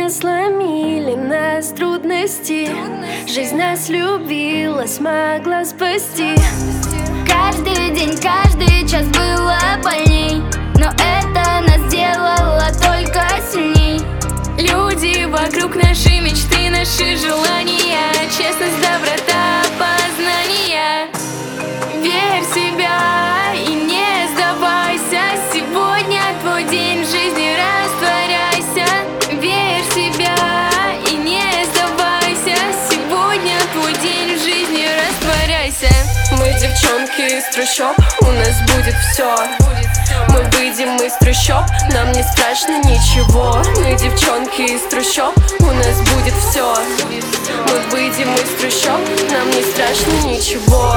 Не сломили нас трудности. Жизнь нас любила, смогла спасти. Каждый день, каждый час было больней, но это нас сделало только сильней. Люди вокруг, наши мечты, наши желания, честность, доброта, познания. Верь в себя и не сдавайся. Сегодня твой день жизни, растворяйся. Верь в себя и не сдавайся. Сегодня твой день жизни, растворяйся. Мы девчонки из трущоб, у нас будет все. Мы выйдем из трущоб, нам не страшно ничего. Мы девчонки из трущоб, у нас будет все. Мы выйдем из трущоб, нам не страшно ничего.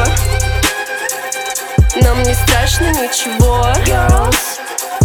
Нам не страшно ничего. Girls.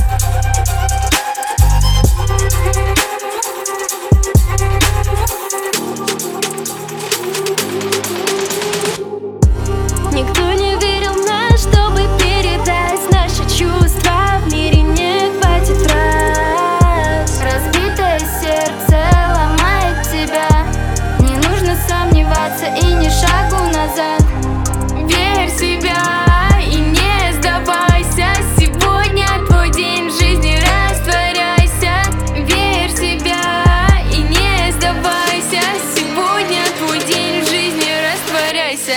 Никто не верил в нас, чтобы передать наши чувства. В мире не хватит фраз. Разбитое сердце ломает тебя. Не нужно сомневаться и ни шагу назад. Верь в себя и не сдавайся. Сегодня твой день жизни, растворяйся. Верь в себя и не сдавайся. Сегодня твой день жизни, растворяйся.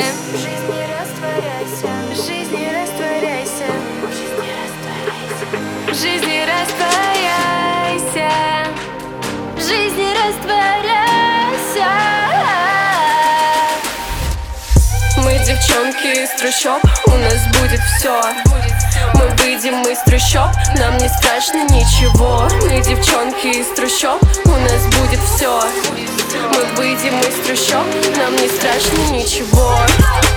В жизни растворяйся. В жизни растворяйся. В жизни растворяйся. Мы девчонки из трущоб, у нас будет все. Мы выйдем из трущоб, нам не страшно ничего. Мы девчонки из трущоб, у нас будет все. Мы выйдем из трущоб, нам не страшно ничего.